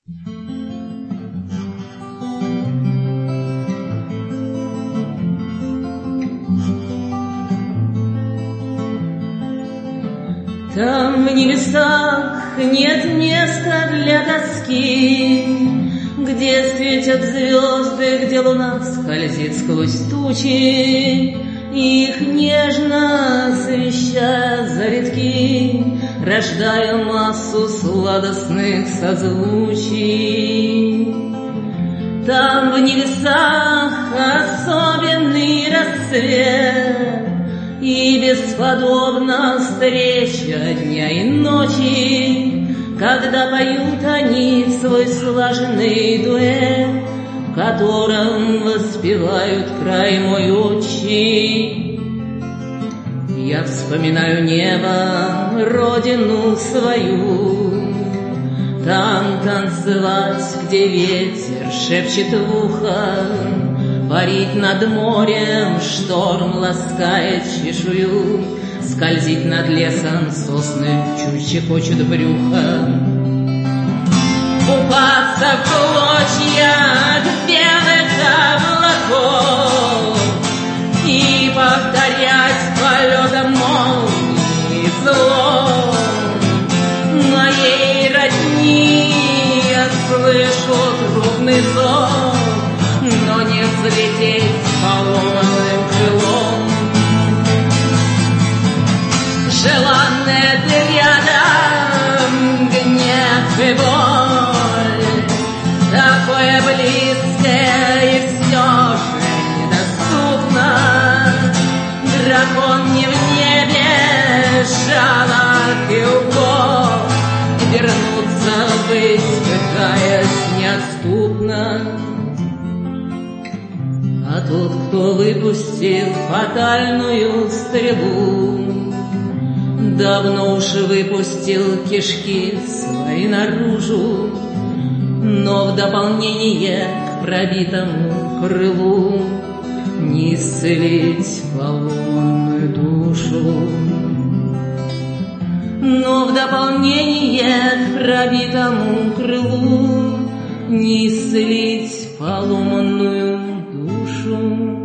Там в небесах нет места для тоски, где светят звезды, где луна скользит сквозь тучи, их нежно освещая завитки, рождая массу сладостных созвучий. Там в небесах особенный рассвет, и бесподобна встреча дня и ночи, когда поют они свой слаженный дуэт, в котором воспевают край мой отчий. Я вспоминаю небо, родину свою, там танцевать, где ветер шепчет в ухо, парить над морем, шторм ласкает чешую, скользить над лесом сосны, чуть щекочут брюхо. Купаться в клочьях белых облаков и повторять полетом молнии злом. Моей родни я слышу трубный зов, но не взлететь поломанным крылом. Желанное ты рядом, гнев и боль, такое близкое и все же недоступно. Дракон не в небе, жалок и укол, вернуться ввысь, пытаясь неотступно. А тот, кто выпустил фатальную стрелу, давно уж выпустил кишки свои наружу, но в дополнение к пробитому крылу не исцелить поломанную душу. Но в дополнение к пробитому крылу не исцелить поломанную душу.